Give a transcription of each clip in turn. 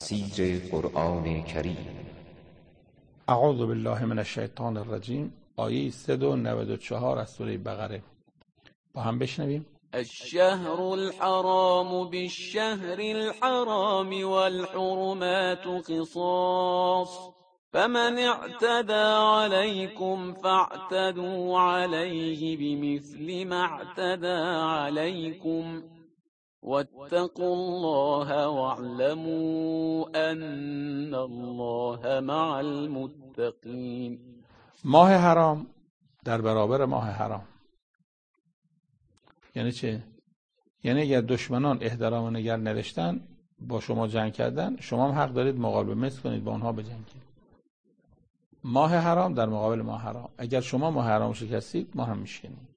تفسیر قرآن کریم. اعوذ بالله من الشیطان الرجیم. آیه 394 از سوره بقره با هم بشنویم. الشهر الحرام بالشهر الحرام والحرمات قصاص فمن اعتدى عليكم فاعتدوا عليه بمثل ما اعتدى عليكم واتقوا الله واعلموا ان الله مع المتقین. ماه حرام در برابر ماه حرام یعنی چه؟ یعنی اگر دشمنان احترام و نگر نوشتن با شما جنگ کردن، شما هم حق دارید مقابله مثل کنید، با اونها بجنگید. ماه حرام در مقابل ماه حرام. اگر شما ماه حرام شکستید، ما هم میشکنیم.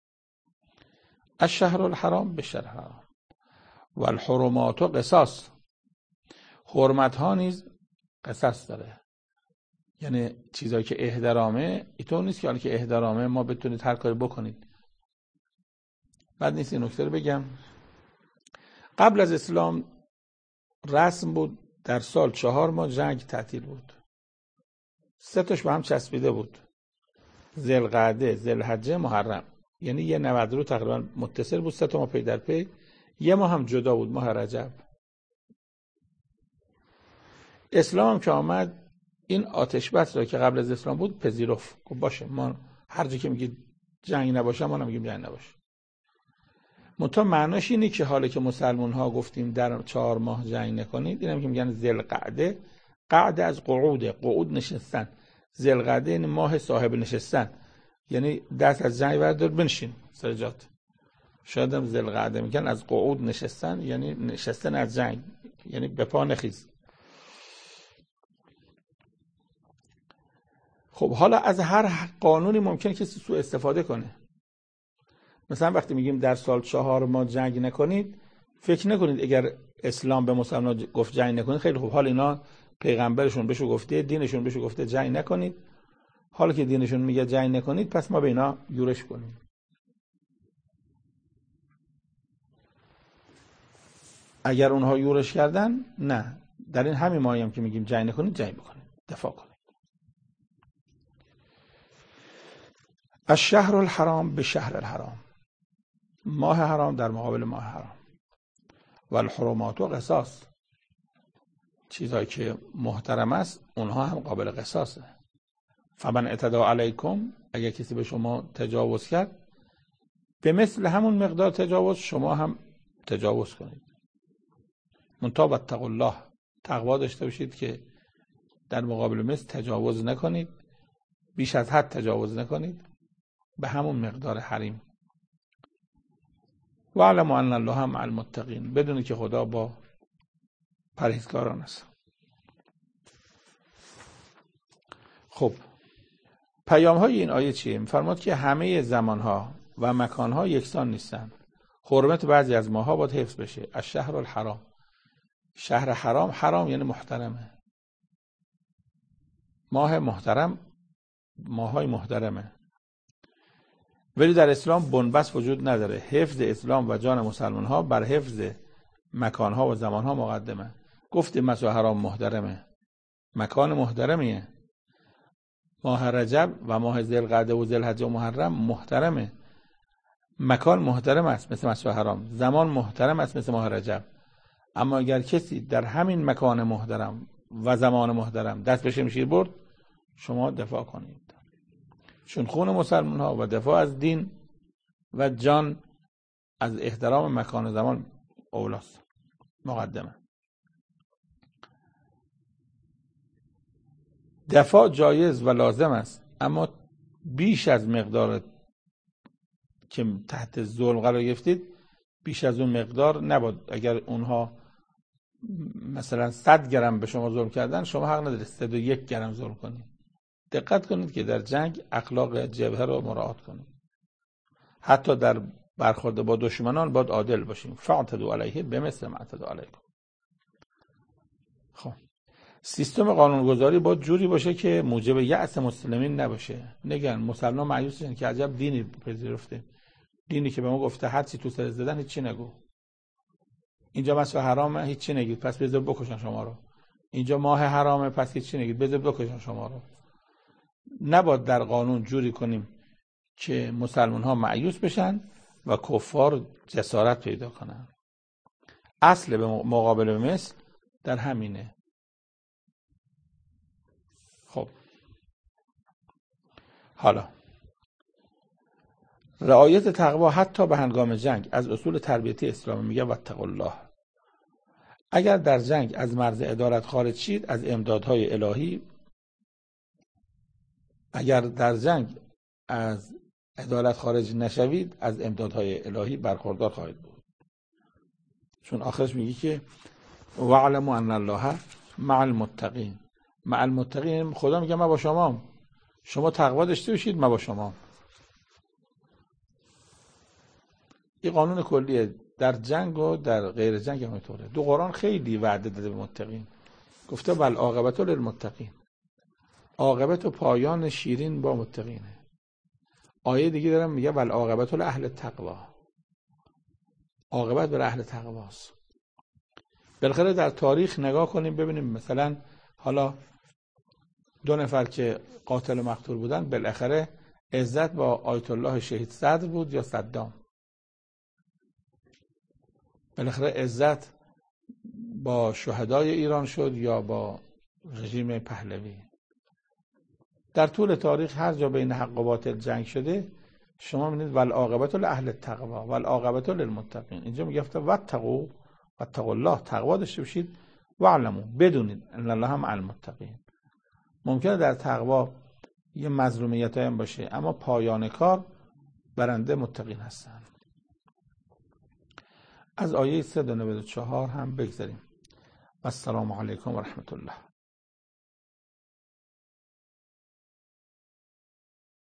الشهر الحرام بالشهر الحرام و الحرمات قصاص. حرمت ها نیز قصاص داره. یعنی چیزایی که احترامه، اینطور نیست که حالا که احترامه ما بتونید هر کاری بکنید. بعد نیست این نکته رو بگم. قبل از اسلام رسم بود در سال 4 ماه جنگ تعطیل بود. 3 تاش به هم چسبیده بود: ذوالقعده، ذوالحجه، محرم. یعنی یه 90 رو تقریبا متصل بود، 3 تا ماه پی در پی. یه ماه هم جدا بود، ماه رجب. اسلام هم که آمد این آتش بس را که قبل از اسلام بود پذیرفت. خب باشه، ما هر جا که میگید جنگ نباشه ما نمیگیم جنگ نباشه. منتها معناش اینه که حالا که مسلمان ها گفتیم در 4 ماه جنگ نکنید، اینم که میگن ذوالقعده. قعده از قعوده، قعود نشستن. ذوالقعده یعنی ماه صاحب نشستن، یعنی دست از جنگ بردار بنشین سر جات. شاید هم ذوالقعده میگن از قعود نشستن، یعنی نشستن از جنگ، یعنی به پا نخیز. خب حالا از هر قانونی ممکنه کسی سوء استفاده کنه. مثلا وقتی میگیم در سال 4 ماه جنگ نکنید، فکر نکنید اگر اسلام به مسلمان گفت جنگ نکنید خیلی خوب، حالا اینا پیغمبرشون بهشو گفته، دینشون بهشو گفته جنگ نکنید، حالا که دینشون میگه جنگ نکنید پس ما به اینا یورش کنیم. اگر اونها یورش کردن، نه، در این همین ماهی هم که میگیم جنگ نکنید، جنگ بکنید، دفاع کنید. الشهر الحرام به شهر الحرام. ماه حرام در مقابل ماه حرام. و الحرمات و قصاص. چیزایی که محترم است اونها هم قابل قصاصه. فمن اعتدى علیکم، اگر کسی به شما تجاوز کرد، به مثل همون مقدار تجاوز شما هم تجاوز کنید. منتها واتقوا الله، تقوا داشته باشید که در مقابل مثل تجاوز نکنید، بیش از حد تجاوز نکنید، به همون مقدار حریم. و علموا ان الله مع المتقین، بدونید که خدا با پرهیزکاران است. خب پیام های این آیه چیه؟ می‌فرماد که همه زمانها و مکانها یکسان نیستند. حرمت بعضی از ماها باید حفظ بشه. الشهر الحرام، شهر حرام، حرام یعنی محترمه. ماه محترم، ماهای محترمه. ولی در اسلام بنبست وجود نداره. حفظ اسلام و جان مسلمان ها بر حفظ مکان ها و زمان ها مقدمه. گفتیم مسجد حرام محترمه، مکان محترمیه. ماه رجب و ماه ذوالقعده و ذوالحجه و محرم محترمه. مکان محترم است مثل مسجد حرام، زمان محترم است مثل ماه رجب. اما اگر کسی در همین مکان محترم و زمان محترم دست به شمشیر برد، شما دفاع کنید، چون خون مسلمان ها و دفاع از دین و جان از احترام مکان و زمان اولاست، مقدمه. دفاع جایز و لازم است، اما بیش از مقدار که تحت ظلم قرار گرفتید، بیش از اون مقدار نباید. اگر اونها مثلا 100 گرم به شما ظلم کردن، شما حق ندارید 101 گرم ظلم کنید. دقت کنید که در جنگ اخلاق جبهه رو مراعات کنید. حتی در برخورد با دشمنان باید عادل باشیم. فاعتدوا علیه بمثل ما اعتدى علیکم. خب سیستم قانونگذاری باید جوری باشه که موجب یأس مسلمین نباشه. نگن مسلمان مایوس شدن که عجب دینی پذیرفته، دینی که به ما گفته هر چی تو سر زدن هیچ چی نگو، اینجا مسجد حرامه هیچ چی نگید، پس بذار بکشن شما رو. اینجا ماه حرامه، پس که چی نگید بذار بکشن شما رو. نباید در قانون جوری کنیم که مسلمان ها مایوس بشن و کفار جسارت پیدا کنن. اصل به مقابل مثل در همینه. خب حالا رعایت تقوا حتی به هنگام جنگ از اصول تربیتی اسلامی. میگه واتقوا الله. اگر در جنگ از مرز عدالت خارج شید از امدادهای الهی، اگر در جنگ از عدالت خارج نشوید از امدادهای الهی برخوردار خواهید بود. چون آخرش میگه که واعلموا ان الله مع المتقین. مع المتقین خدا میگه ما با شما، شما تقوا داشته باشید ما با شما. این قانون کلیه در جنگ و در غیر جنگ هم اینطوره. دو قرآن خیلی وعده داده به متقین، گفته والعاقبة للمتقین. عاقبت و پایان شیرین با متقینه. آیه دیگه دارم میگه والعاقبة لأهل التقوا. عاقبت برای اهل تقواست. بالاخره در تاریخ نگاه کنیم ببینیم مثلا حالا 2 نفر که قاتل و مقتول بودن، بالاخره عزت با آیت الله شهید صدر بود یا صدام؟ بالاخره عزت با شهدای ایران شد یا با رژیم پهلوی؟ در طول تاریخ هر جا بین حق و باطل جنگ شده شما می‌بینید والعاقبة لأهل التقوا والعاقبة للمتقین. اینجا میگه واتقوا الله، تقوا داشته باشید، واعلموا بدونید ان الله مع المتقین. ممکنه در تقوا یه مظلومیت هم باشه اما پایان کار برنده متقین هستن. از آیه 394 هم بگذاریم. السلام علیکم و رحمت الله.